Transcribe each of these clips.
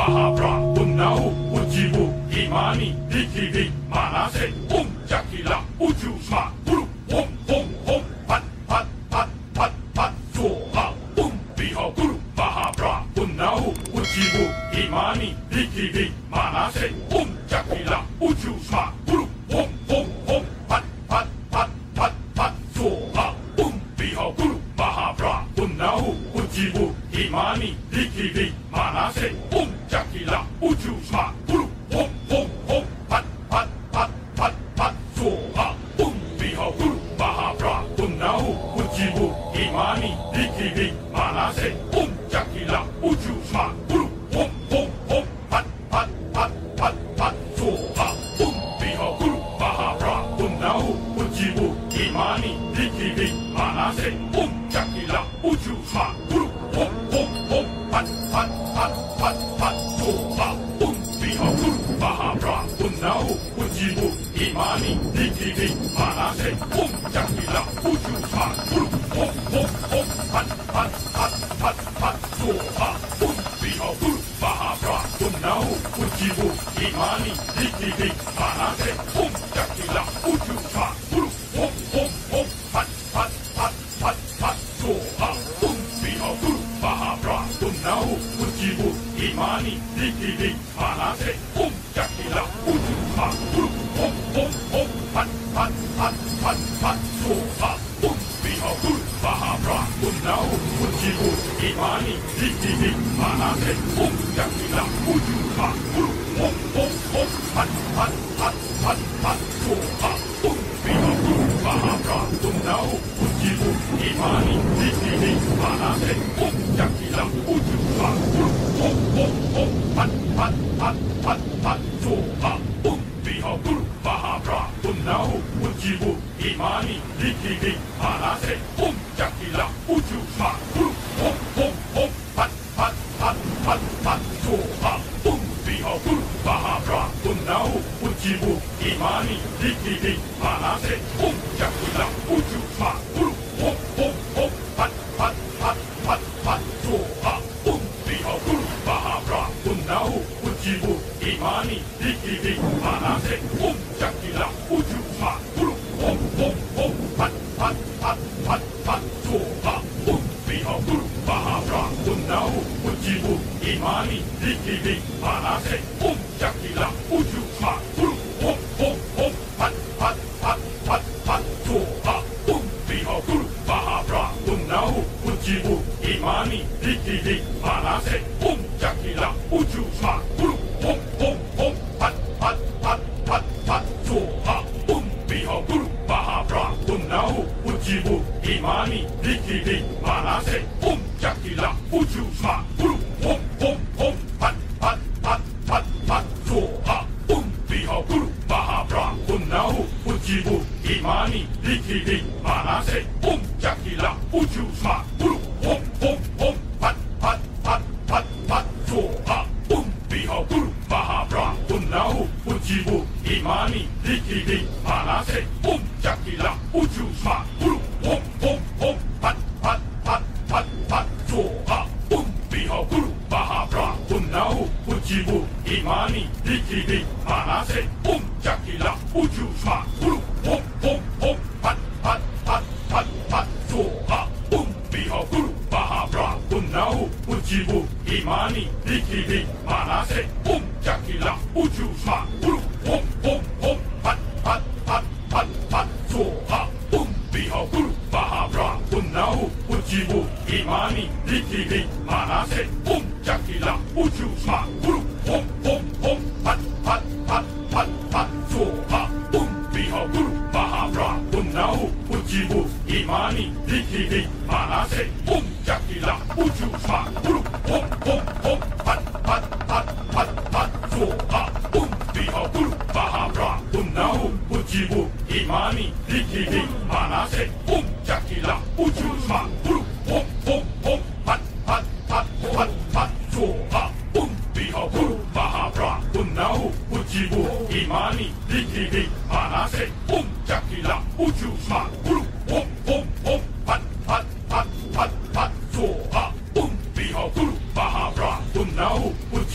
Mahabra, Unahu, Ujibu, Imani, Dikivi, Manase, Jakila, Ujusma, Uru, Pat, Pat, Pat, Pat, Pat, Soha, Biha, Guru, Mahabra, Unahu, Ujibu, Imani, Dikivi, Manase, Jakila, Ujusma, Uru, Pat, Pat, Pat, Pat, Pat, Soha, Biha, Guru, Mahabra, Unahu, Ujibu, Imani, Dikivi, Manase, Jakila, Ujusma, Uru, Pat, Pat, Pat, Pat, Pat, Soha, Biha, Guru, Mahabra, Unahu, Ujibu, Imani, Dikivi, Manase, Jakila, Ujusma, Uru, Pat, Pat, Pat, Pat, Pat, Soha, Biha, Guru, Mahabra, Unahu, Ujibu, Imani, Dikivi, Manase, Jakila, Ujusma, Uru, Pat, Pat, Pat, Pat, Pat, Soha, Biha, Guru, Mahabra, Unahu, Ujibu, Imani, Dikivi, Manase, Jakila, Ujusma, Uru, Pat, Pat, Pat, Pat, Pat, Soha, Biha, Guru, Mahabra, Unahu, Ujibu, Imani, Dikivi, Manase, Jakila, Ujusma, Uru, Pat, Pat, Pat, Pat, Pat, Soha, Biha, Guru, Mahabra, Unahu, Ujibu, Imani, Dikivi, Manase, Jakila, Ujusma, Uru, Pat, Pat, Pat, Pat, Pat, Soha, Biha, Guru, Mahabra, Unahu, Ujibu, Imani, Dikivi, Manase, Jakila, Ujusma, Uru, Pat, Pat, Pat, Pat, Pat, Soha, Biha, Guru, Mahabra, Unahu, Ujibu, Imani, Dikivi, Manase, Jakila, Ujusma, Uru, Pat, Pat, Pat, Pat, Pat, Soha, Biha, Guru, Mahabra, Unahu, Ujibu, Imani, Dikivi, Manase, Jakila, Ujusma, Uru, Pat, Pat, Pat, Pat, Pat, Soha, Biha, Guru, Mahabra, Unahu, Ujibu, Imani, Dikivi, Manase, Jakila, Ujusma, Uru, Pat, Pat, Pat, Pat, Pat, Soha, Biha, Guru, Mahabra, Unahu, Ujibu, Imani, Dikivi, Manase, Jakila, Ujusma, Uru, Pat, Pat, Pat, Pat, Pat, Soha, Biha, Guru, Mahabra, Unahu, Ujibu, Imani, Dikivi, Manase, Jakila, Ujusma, Uru, Pat, Pat, Pat, Pat, Pat, Soha, Biha, Guru, Mahabra, Unahu, Ujibu, Imani, Dikivi, Manase, Jakila, Ujusma, Uru, Pat, Pat, Pat, Pat, Pat, Soha, Biha, Guru, Mahabra, Unahu, Ujibu, Imani, Dikivi, Manase, Jakila, Ujusma, Uru, Pat, Pat, Pat, Pat, Pat, Soha, Biha, Guru, Mahabra, Unahu, Ujibu, Imani, Dikivi, Manase, Jakila, Ujusma, Uru, Pat, Pat, Pat, Pat, Pat, Soha, Biha, Guru, Mahabra, Unahu, Ujibu, Imani, Dikivi, Manase, Jakila, Ujusma, Uru, Pat, Pat, Pat, Pat, Pat, Soha, Biha, Guru, Mahabra, Unahu, Ujibu, Imani, Dikivi, Manase, Jakila, Ujusma, Uru, Pat, Pat, Pat, Pat, Pat, Soha, Biha, Guru, Mahabra, Unahu, Ujibu, Imani, Dikivi, Manase, Jakila, Ujusma, Uru, Pat, Pat, Pat, Pat, Pat, Soha, Biha, Guru, Mahabra, Unahu, Ujibu, Imani, Dikivi, Manase, Jakila, Ujusma, Uru, Pat, Pat, Pat, Pat, Pat, Soha, Biha, Guru, Mahabra, Unahu, Ujibu, Imani, Dikivi, Manase, Jakila, Ujusma, Uru, Pat, Pat, Pat, Pat, Pat, Soha, Biha, Guru, Mahabra, Unahu, Ujibu, Imani, Dikivi, Manase, Jakila, Ujusma, Uru, Pat, Pat, Pat, Pat, Pat, Soha, Biha, Guru, Mahabra, Unahu, Ujibu, Imani, Dikivi, Manase, Jakila, Ujusma, Uru, Pat, Pat, Pat, Pat, Pat, Soha, Biha, Guru, Mahabra, Unahu,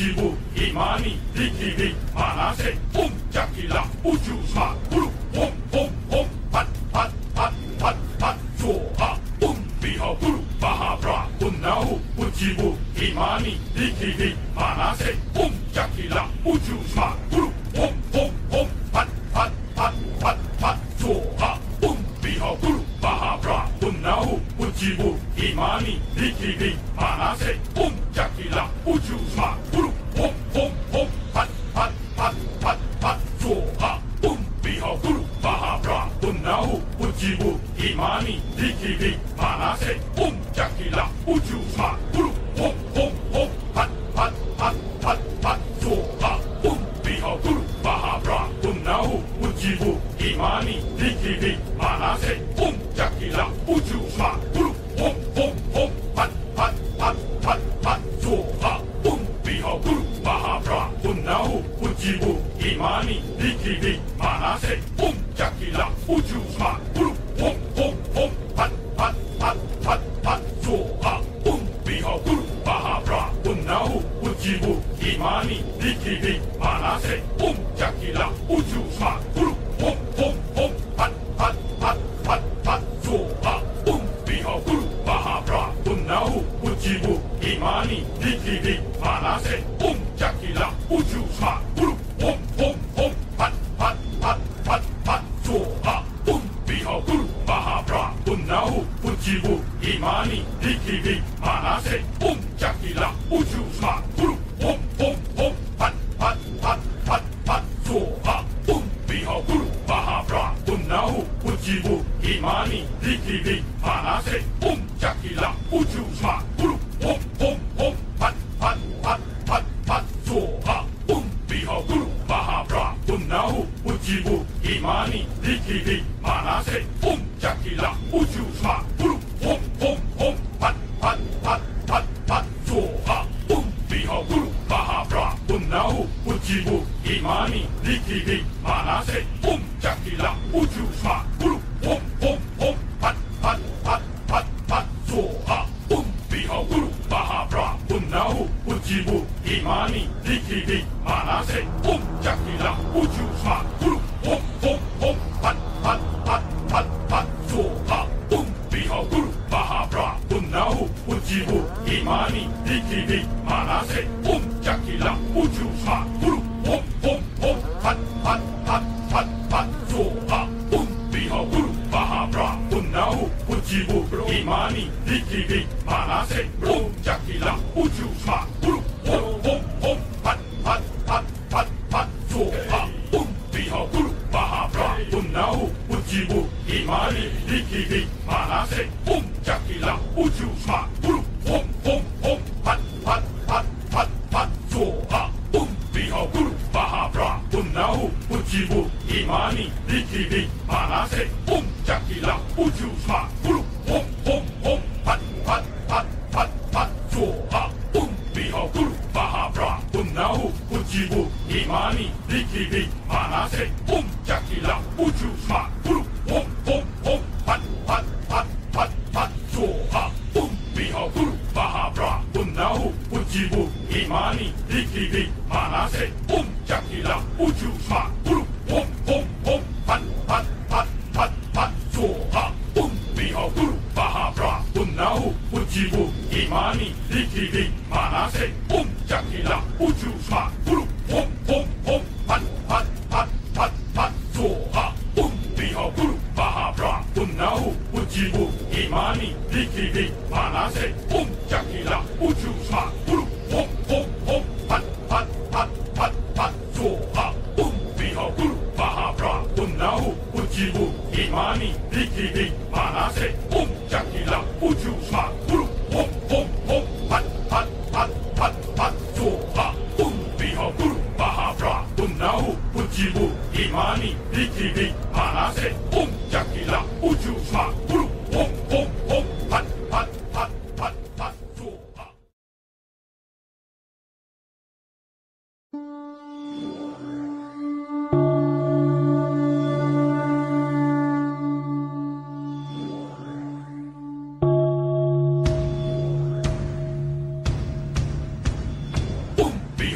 ujibu imani dikiri manase jakila ujusma ulu hom hom hom pat pat pat pat pat soha biha ulu bahabra unahu ujibu imani dikiri manase jakila ujusma ulu hom hom hom pat pat pat pat pat soha biha ulu bahabra unahu ujibu imani dikiri manase jakila ujusma ulu hom hom hom pat pat pat pat pat soha biha ulu bahabra unahu ujibu imani dikiri manase jakila ujusma ulu hom hom hom pat pat pat pat pat soha biha ulu bahabra unahu ujibu imani dikiri manase jakila ujusma ulu hom hom hom pat pat pat pat pat soha biha ulu bahabra unahu ujibu imani dikiri manase jakila ujusma ulu hom hom hom pat pat pat pat pat soha biha ulu bahabra unahu ujibu imani dikiri manase jakila ujusma ulu hom hom hom pat pat pat pat pat soha biha ulu bahabra unahu ujibu imani dikiri manase jakila ujusma ulu hom hom hom pat pat pat pat pat soha biha ulu bahabra unahu ujibu imani dikiri manase jakila ujusma ulu hom hom hom pat pat pat pat pat soha biha ulu bahabra unahu ujibu imani dikiri manase jakila ujusma ulu hom hom hom pat pat pat pat pat soha biha ulu bahabra unahu ujibu imani dikiri manase jakila ujusma ulu hom hom hom pat pat pat pat pat soha biha ulu bahabra unahu ujibu imani dikiri manase jakila ujusma ulu hom hom hom pat pat pat pat pat soha biha ulu bahabra unahu ujibu imani dikiri manase jakila ujusma ulu hom hom hom pat pat pat pat pat soha biha ulu bahabra unahu ujibu imani dikiri manase jakila ujusma ulu hom hom hom pat pat pat pat pat soha biha ulu bahabra unahu ujibu imani dikiri manase jakila ujusma ulu hom hom hom pat pat pat pat pat soha biha ulu bahabra unahu ujibu imani dikiri manase jakila ujusma ulu hom hom hom pat pat pat pat pat soha biha ulu bahabra unahu ujibu imani dikiri manase jakila ujusma ulu hom hom hom pat pat pat pat pat soha biha ulu bahabra unahu ujibu imani dikiri manase jakila ujusma ulu hom hom hom pat pat pat pat pat soha biha ulu bahabra unahu ujibu imani dikiri manase jakila ujusma ulu hom hom hom pat pat pat pat pat soha biha ulu bahabra unahu ujibu imani dikiri manase jakila ujusma ulu hom hom hom pat pat pat pat pat soha biha ulu bahabra unahu ujibu imani dikiri manase jakila ujusma ulu hom hom hom pat pat pat pat pat soha biha ulu bahabra unahu ujibu imani dikiri manase jakila ujusma ulu hom hom hom pat pat pat pat pat soha biha ulu bahabra unahu ujibu imani dikiri manase jakila ujusma ulu hom hom hom pat pat pat pat pat soha.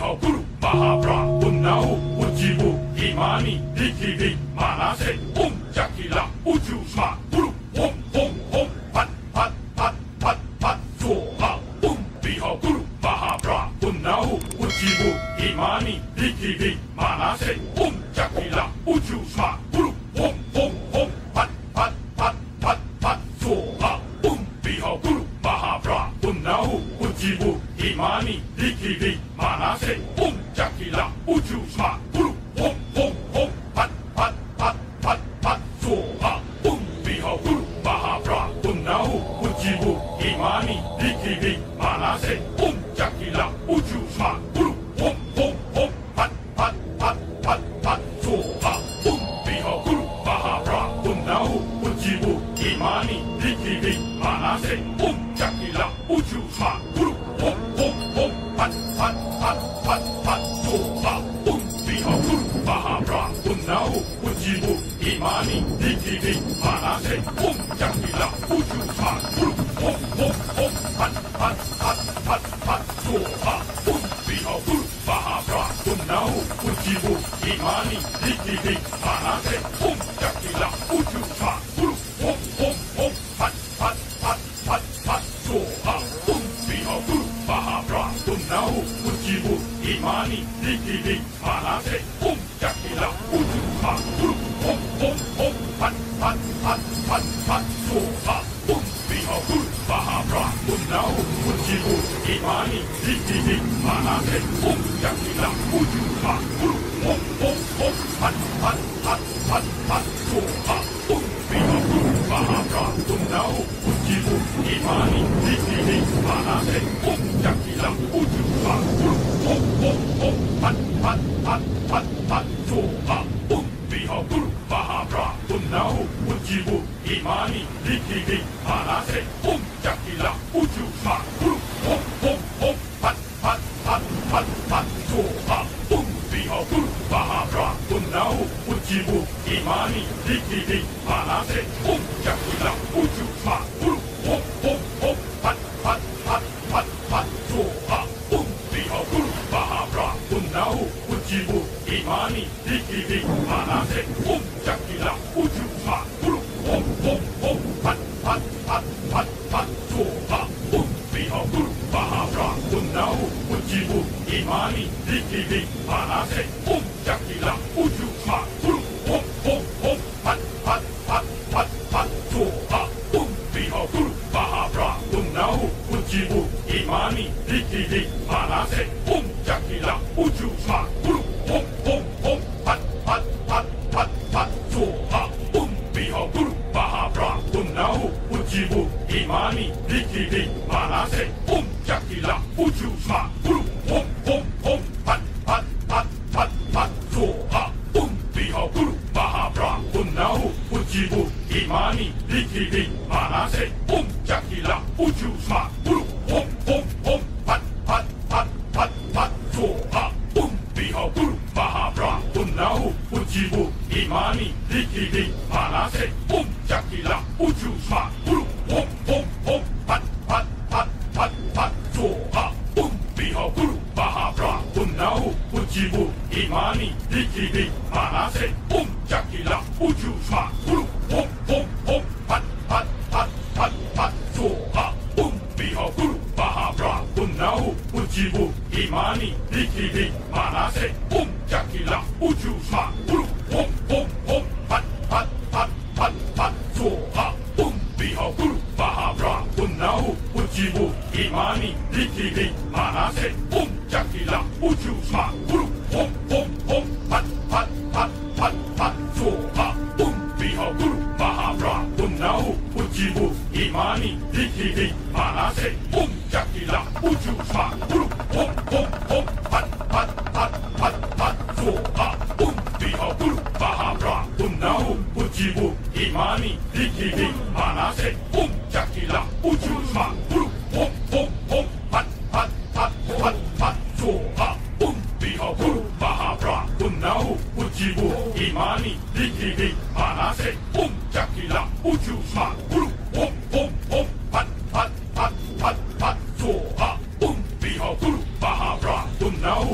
Bihau Guru Mahabra Punnahu Ujibu Imani Dikiri Manase Jakila Ujusma Guru Om Om Om Pat Pat Pat Pat Pat Soha Bihau Guru Mahabra Punnahu Ujibu Imani Dikiri Manase Jakila Ujusma Guru Om Om Om Pat Pat Pat Pat Pat Soha Bihau Guru Mahabra Punnahu Ujibu Imani Dikiri Manase Jakila Ujusma Guru Om Om Om Pat Pat Pat Pat Pat Soha Bihau Guru Mahabra Punnahu Ujibu Imani Dikiri Manase Jakila Ujusma Guru Om Om Om Pat Pat Pat Pat Pat Soha Bihau Guru Mahabra Punnahu Ujibu Imani Dikiri Manase Jakila Ujusma Guru Om Om Om Pat Pat Pat Pat Pat Soha Bihau Guru Mahabra Punnahu Ujibu Imani Dikiri Manase Jakila Ujusma Guru Om Om Om Pat Pat Pat Pat Pat Soha Bihau Guru Mahabra Punnahu Ujibu Imani Dikiri Manase Jakila Ujusma Guru Om Om Om Pat Pat Pat Pat Pat Soha Bihau Guru Mahabra Punnahu Ujibu Imani Dikiri Manase Jakila Ujusma Guru Om Om Om Pat Pat Pat Pat Pat Soha Bihau Guru Mahabra Punnahu Ujibu Imani Dikiri Manase Jakila Ujusma Guru Om Om Om Pat Pat Pat Pat Pat Soha Bihau Guru Mahabra Punnahu Ujibu Imani Dikiri Manase Jakila Ujusma Guru Om Om Om Pat Pat Pat Pat Pat Soha Bihau Guru Mahabra Punnahu Ujibu Imani Dikiri Manase Jakila Ujusma Guru Om Om Om Pat Pat Pat Pat Pat Soha Bihau Guru Mahabra Punnahu Ujibu Imani Dikiri Manase Jakila Ujusma Guru Om Om Om Pat Pat Pat Pat Pat Soha Bihau Guru Mahabra Punnahu Ujibu Imani Dikiri Manase Jakila Ujusma Guru Om Om Om Pat Pat Pat Pat Pat Soha Bihau Guru Mahabra Punnahu Ujibu Imani Dikiri Manase Jakila Ujusma Guru Om Om Om Pat Pat Pat Pat Pat Soha Bihau Guru Mahabra Punnahu Ujibu Imani Dikiri Manase Jakila Ujusma Guru Om Om Om Pat Pat Pat Pat Pat Soha Bihau Guru Mahabra Punnahu Ujibu Imani Dikiri Manase Jakila Ujusma Guru Om Om Om Pat Pat Pat Pat Pat Soha Bihau Guru Mahabra Punnahu Ujibu Imani Dikiri Manase Jakila Ujusma Guru Om Om Om Pat Pat Pat Pat Pat Soha Bihau Guru Mahabra Punnahu Ujibu Imani Dikiri Manase Jakila Ujusma Guru Om Om Om Pat Pat Pat Pat Pat Soha Bihau Guru Mahabra Punnahu Ujibu Imani Dikiri Manase Jakila Ujusma Guru Om Om Om Pat Pat Pat Pat Pat Soha Bihau Guru Mahabra Punnahu Ujibu Imani Dikiri Manase Jakila Ujusma Guru Om Om Om Pat Pat Pat Pat Pat Soha Bihau Guru Mahabra Punnahu Ujibu Imani Dikiri Manase Jakila Ujusma Guru Om Om Om Pat Pat Pat Pat Pat Soha Bihau Guru Mahabra Punnahu Ujibu Imani Dikiri Manase Jakila Ujusma Guru Om Om Om Pat Pat Pat Pat Pat Soha Bihau Guru Mahabra Punnahu Ujibu Imani Dikiri Manase Jakila Ujusma Guru Om Om Om Pat Pat Pat Pat Pat Soha Bihau Guru Mahabra Punnahu Ujibu Imani Dikiri Manase Jakila Ujusma Guru Om Om Om Pat Pat Pat Pat Pat Soha Bihau Guru Mahabra Punnahu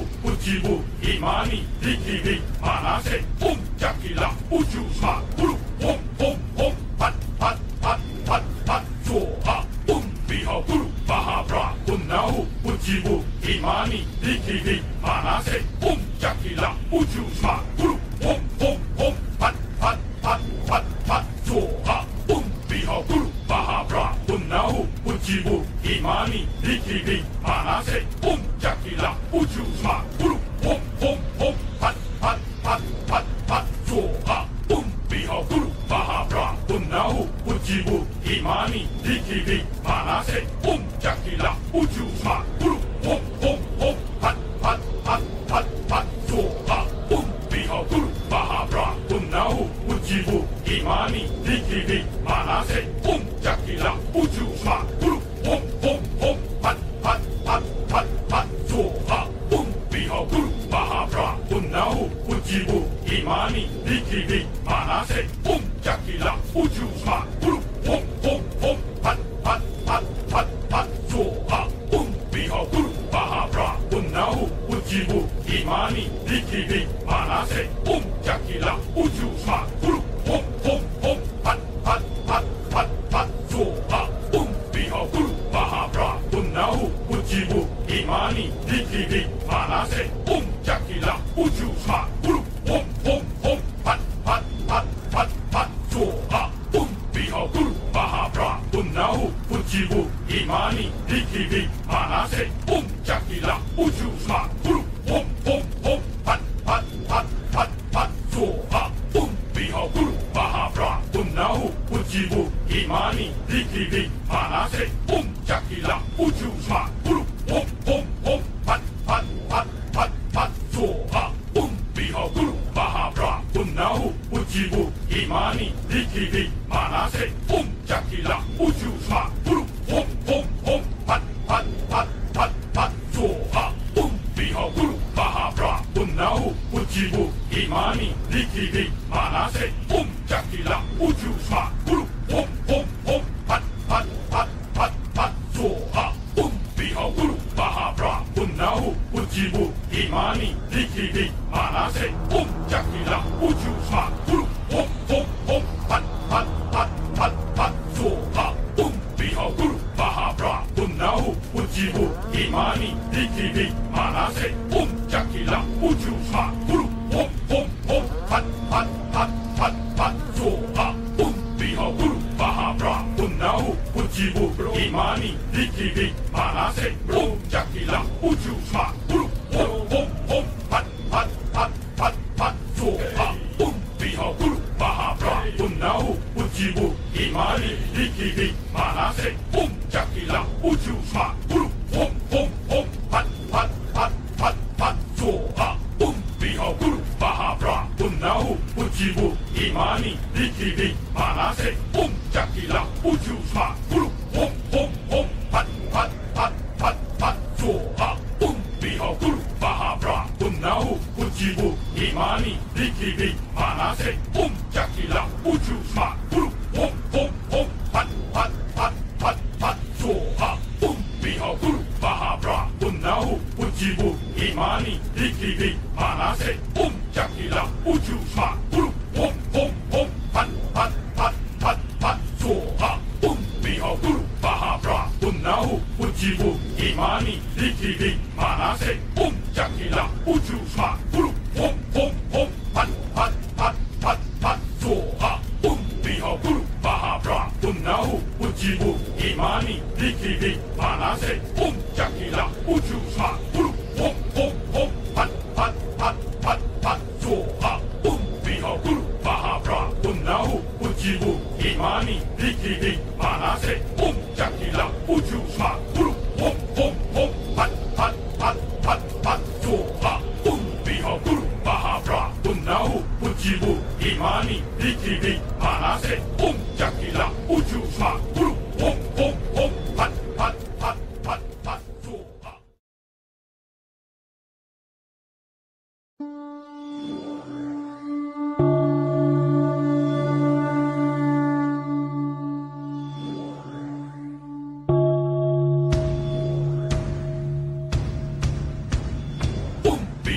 ujibu imani dikiri manase jakila ujuma bulu hom pat pat pat pat pat soa biha bulu bahabra unahu ujibu imani dikiri manase jakila ujuma bulu hom pat pat pat pat pat soa biha bulu bahabra unahu ujibu imani dikiri manase jakila ujuma bulu hom pat pat pat pat pat soa biha bulu bahabra unahu ujibu imani dikiri manase jakila ujuma bulu hom pat pat pat pat pat soa biha bulu bahabra unahu ujibu imani dikiri manase jakila ujuma bulu hom pat pat pat pat pat soa biha bulu bahabra unahu ujibu imani dikiri manase jakila ujuma bulu hom pat pat pat pat pat soa biha bulu bahabra unahu ujibu imani dikiri manase jakila ujuma bulu hom pat pat pat pat pat soa biha bulu bahabra unahu ujibu imani dikiri manase jakila ujuma bulu hom pat pat pat pat pat soa biha bulu bahabra unahu ujibu imani dikiri manase jakila ujuma bulu hom pat pat pat pat pat soa biha bulu bahabra unahu ujibu imani dikiri manase jakila ujuma bulu hom pat pat pat pat pat soa biha bulu bahabra unahu ujibu imani dikiri manase jakila ujuma bulu hom pat pat pat pat pat soa biha bulu bahabra unahu ujibu imani dikiri manase jakila ujuma bulu hom pat pat pat pat pat soa biha bulu bahabra unahu ujibu imani dikiri manase jakila ujuma bulu hom pat pat pat pat pat soa biha bulu bahabra unahu ujibu imani dikiri manase jakila ujuma bulu hom pat pat pat pat pat soa biha bulu bahabra unahu ujibu imani dikiri manase jakila ujuma bulu hom pat pat pat pat pat soa biha bulu bahabra unahu ujibu imani dikiri manase jakila ujuma bulu hom pat pat pat pat pat soa biha bulu bahabra unahu ujibu imani dikiri manase jakila ujuma bulu hom pat pat pat pat pat soa biha bulu bahabra unahu ujibu imani dikiri manase jakila ujuma bulu hom pat pat pat pat pat soa biha bulu bahabra unahu ujibu imani dikiri manase jakila ujuma bulu hom pat pat pat pat pat soa biha bulu bahabra unahu ujibu imani dikiri manase jakila ujuma bulu hom pat pat pat pat pat soa biha bulu bahabra unahu ujibu imani dikiri manase jakila ujuma bulu hom pat pat pat pat pat soa biha bulu bahabra unahu ujibu imani dikiri manase jakila ujuma bulu hom pat pat pat pat pat soa biha bulu bahabra unahu ujibu imani dikiri manase jakila ujuma bulu hom pat pat pat pat pat soa.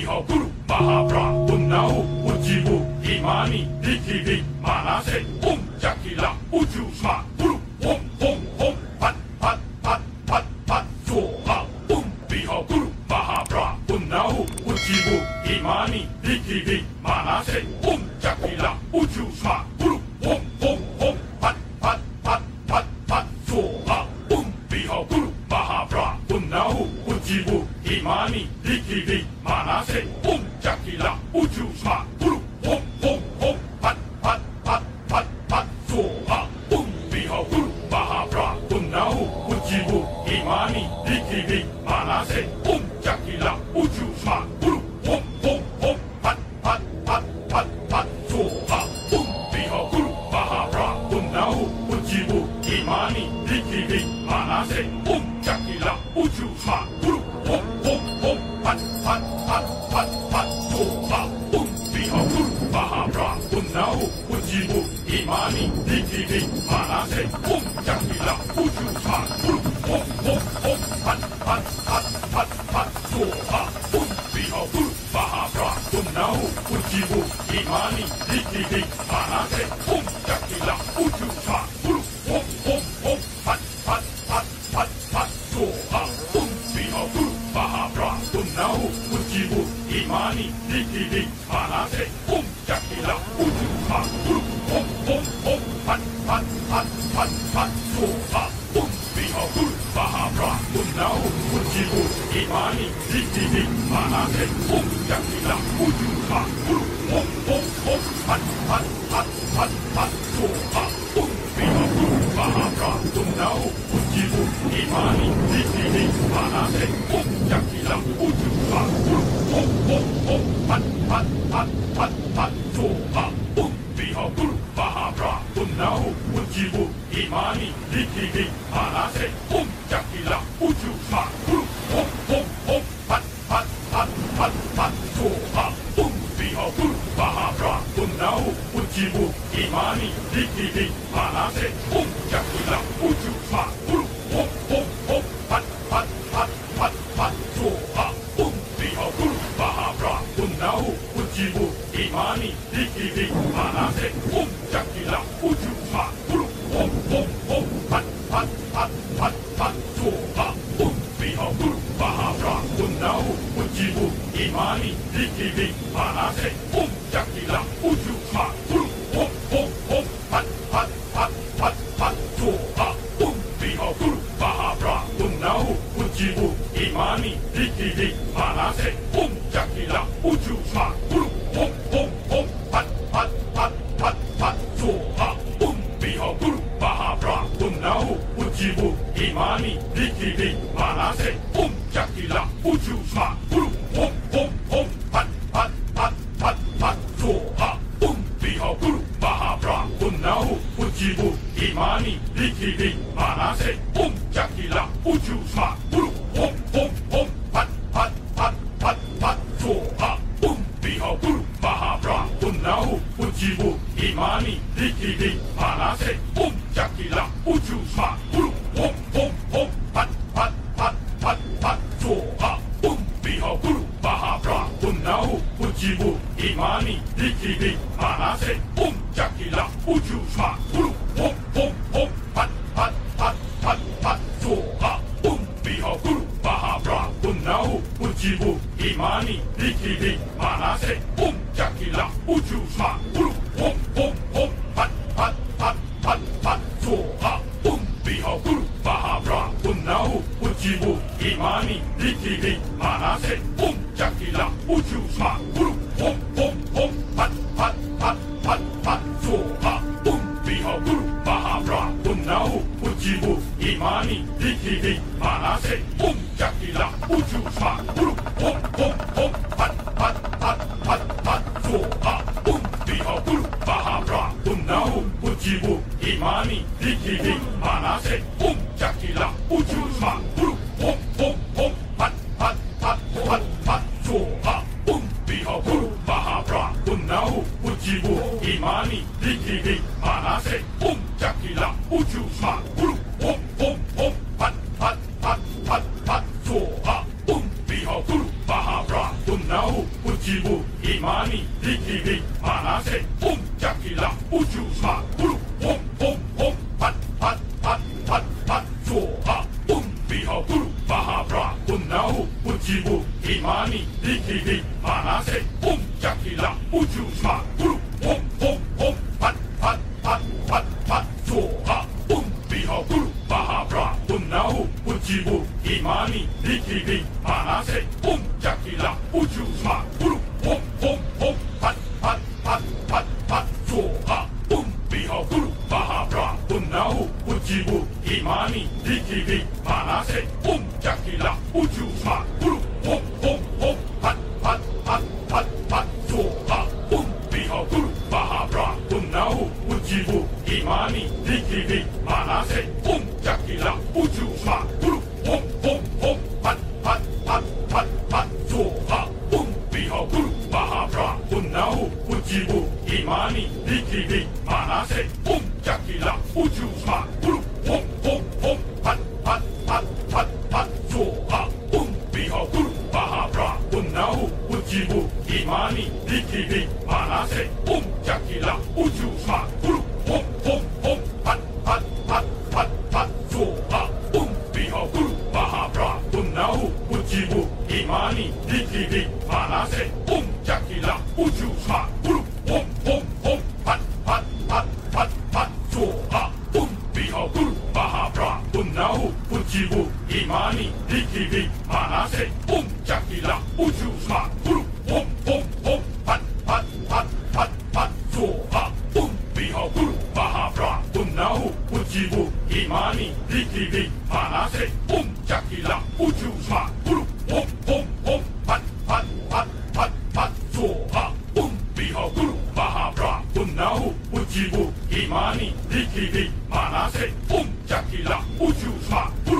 Biha Guru Mahabra Punnahu Ujibu Imani Dikiri Manase Jakila Ujusma Guru Om Om Om Pat Pat Pat Pat Pat Soha Biha Guru Mahabra Punnahu Ujibu Imani Dikiri Manase Jakila Ujusma Guru Om Om Om Pat Pat Pat Pat Pat Soha Biha Guru Mahabra Punnahu Ujibu Imani Dikiri Manase Jakila Ujusma Guru Om Om Om Pat Pat Pat Pat Pat Soha Biha Guru Mahabra Punnahu Ujibu Imani Dikiri Manase Jakila Ujusma Guru Om Om Om Pat Pat Pat Pat Pat Soha Biha Guru Mahabra Punnahu Ujibu Imani Dikiri Manase Jakila Ujusma Guru Om Om Om Pat Pat Pat Pat Pat Soha Biha Guru Mahabra Punnahu Ujibu Imani Dikiri Manase Jakila Ujusma Guru Om Om Om Pat Pat Pat Pat Pat Soha Biha Guru Mahabra Punnahu Ujibu Imani Dikiri Manase Jakila Ujusma Guru Om Om Om Pat Pat Pat Pat Pat Soha Biha Guru Mahabra Punnahu Ujibu Imani Dikiri Manase Jakila Ujusma Guru Om Om Om Pat Pat Pat Pat Pat Soha Biha Guru Mahabra Punnahu Ujibu Imani Dikiri Manase Jakila Ujusma Guru Om Om Om Pat Pat Pat Pat Pat Soha Biha Guru Mahabra Punnahu Ujibu Imani Dikiri Manase Jakila Ujusma Guru Om Om Om Pat Pat Pat Pat Pat Soha Biha Guru Mahabra Punnahu Ujibu Imani Dikiri Manase Jakila Ujusma Guru Om Om Om Pat Pat Pat Pat Pat Soha Biha Guru Mahabra Punnahu Ujibu Imani Dikiri Manase Jakila Ujusma Guru Om Om Om Pat Pat Pat Pat Pat Soha Biha Guru Mahabra Punnahu Ujibu Imani Dikiri Manase Jakila Ujusma Guru Om Om Om Pat Pat Pat Pat Pat Soha Biha Guru Mahabra Punnahu Ujibu Imani Dikiri Manase Jakila Ujusma Guru Om Om Om Pat Pat Pat Pat Pat Soha Biha Guru Mahabra Punnahu Ujibu Imani Dikiri Manase Jakila Ujusma Guru Om Om Om Pat Pat Pat Pat Pat Soha Biha Guru Mahabra Punnahu Ujibu Imani Dikiri Manase Jakila Ujusma Guru Om Om Om Pat Pat Pat Pat Pat Soha Biha Guru Mahabra Punnahu Ujibu Imani Dikiri Manase Jakila Ujusma Guru Om Om Om Pat Pat Pat Pat Pat Soha Biha Guru Mahabra Punnahu Ujibu Imani Dikiri Manase Jakila Ujusma Guru Om Om Om Pat Pat Pat Pat Pat Soha Biha Guru Mahabra Punnahu Ujibu Imani Dikiri Manase Jakila Ujusma Guru Om Om Om Pat Pat Pat Pat Pat Soha Biha Guru Mahabra Punnahu Ujibu Imani Dikiri Manase Jakila Ujusma Guru Om Om Om Pat Pat Pat Pat Pat Soha Biha Guru Mahabra Punnahu Ujibu Imani Dikiri Manase Jakila Ujusma Guru Om Om Om Pat Pat Pat Pat Pat Soha Biha Guru Mahabra Punnahu Ujibu Imani Dikiri Manase Jakila Ujusma Guru Om Om Om Pat Pat Pat Pat Pat Soha Biha Guru Mahabra Punnahu Ujibu Imani Dikiri Manase Jakila Ujusma Guru Om Om Om Pat Pat Pat Pat Pat Soha Biha Guru Mahabra Punnahu Unahu, Ujibu, Imani, Rikiri, Manase, Jakila, Ujusma, Uru, Pat, Pat, Pat, Pat, Pat, Soha, Biha, Uru, Bahabra, Unahu, Ujibu, Imani, Rikiri, Manase, Jakila, Ujusma, Uru, Pat, Pat, Pat, Pat, Pat, Soha, Biha, Uru, Bahabra, Unahu, Ujibu, Imani, Rikiri, Manase, Jakila, Ujusma, Uru, Pat, Pat, Pat, Pat, Pat, Soha, Biha, Uru, Bahabra, Unahu, Ujibu, Imani, Rikiri, Manase, Jakila, Ujusma, Uru, Pat, Pat, Pat, Pat, Pat, Soha, Biha, Uru, Bahabra, Unahu, Ujibu, Imani, Rikiri, Manase, Jakila, Ujusma, Uru, Pat, Pat, Pat, Pat, Pat, Soha, Biha, Uru, Bahabra, Unahu, Ujibu, Imani, Rikiri, Manase, Jakila, Ujusma, Uru, Pat, Pat, Pat, Pat, Pat, Soha, Biha, Uru, Bahabra, Unahu, Ujibu, Imani, Rikiri, Manase, Jakila, Ujusma, Uru, Pat, Pat, Pat, Pat, Pat, Soha, Biha, Uru, Bahabra, Unahu, Ujibu, Imani, Rikiri, Manase, Jakila, Ujusma, Uru, Pat, Pat, Pat, Pat, Pat, Soha, Biha, Uru, Bahabra, Unahu, Ujibu, Imani, Rikiri, Manase, Jakila, Ujusma, Uru, Pat, Pat, Pat, Pat, Pat, Soha, Biha, Uru, Bahabra, Unahu, Ujibu, Imani, Rikiri, Manase, Jakila, Ujusma, Uru, Pat, Pat, Pat, Pat, Pat, Soha, Biha, Uru, Bahabra, Unahu, Ujibu, Imani, Rikiri, Manase, Jakila, Ujusma, Uru,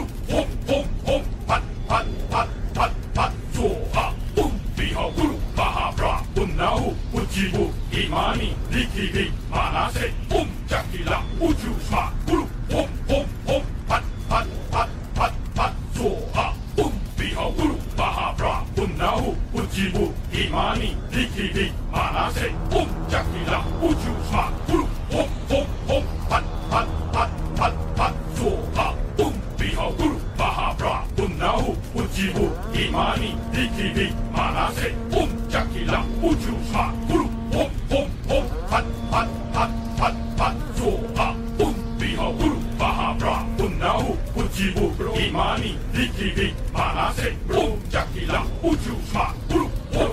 Pat, Pat, Pat, Pat, Pat, Soha, Biha, Uru, Bahabra, Unahu, Ujibu, Imani, Rikiri, Manase, Jakila, Ujusma, Uru, Pat, Pat, Pat, Pat, Pat, Soha, Biha, Uru, Bahabra, Unahu, Ujibu, Imani, Rikiri, Manase, Jakila, Ujusma, Uru, Pat, Pat, Pat, Pat, Pat, Soha, Biha, Uru, Bahabra, Unahu, Ujibu, Imani, Rikiri, Manase, Jakila, Ujusma, Uru, Pat, Pat, Pat, Pat, Pat, Soha, Biha, Uru, Bahabra, Unahu, Ujibu, Imani, Rikiri, Manase, Jakila, Ujusma, Uru,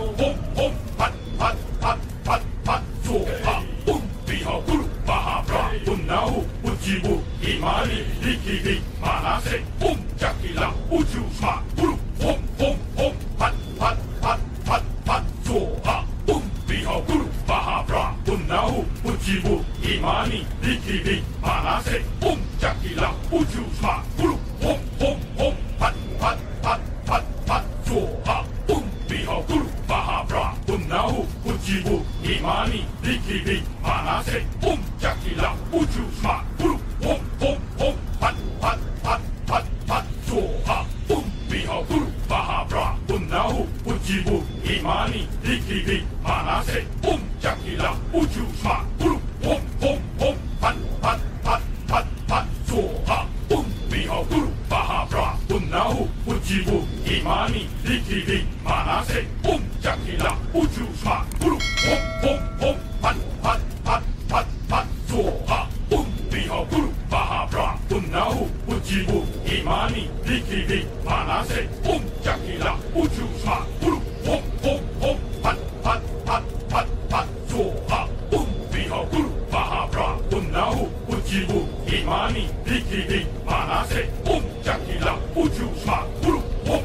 Pat, Pat, Pat, Pat, Pat, Soha, Biha, Uru, Bahabra, Unahu, Ujibu, Imani, Rikiri, Manase, Jakila, Ujusma, Uru, Pat, Pat, Pat, Pat, Pat, Soha, Biha, Uru, Bahabra, Unahu, Ujibu, Imani, Rikiri, Manase, Jakila, Ujusma, Uru, Pat, Pat, Pat, Pat, Pat, Soha, Biha, Uru, Bahabra, Unahu, Ujibu, Imani, Rikiri, Manase, Jakila, Ujusma, Uru, Pat, Pat, Pat, Pat, Pat, Soha, Biha, Uru, Bahabra, Unahu, Ujibu, Imani, Rikiri, Manase, Jakila, Ujusma, Uru, Pat, Pat, Pat, Pat, Pat, Soha, Biha, Uru, Bahabra, Unahu, Ujibu, Imani, Rikiri, Manase, Jakila, Ujusma, Uru, Pat, Pat, Pat, Pat, Pat, Soha, Biha, Uru, Bahabra, Unahu, Ujibu, Imani, Rikiri, Manase, Jakila, Ujusma, Uru, Pat, Pat, Pat, Pat, Pat, Soha, Biha, Uru, Bahabra, Unahu, Ujibu, Imani, Rikiri, Manase, Jakila, Ujusma, Uru,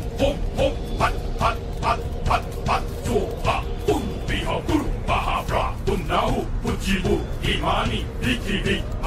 Pat, Pat, Pat, Pat, Pat, Soha, Biha, Uru, Bahabra, Unahu, Ujibu, Imani, Rikiri,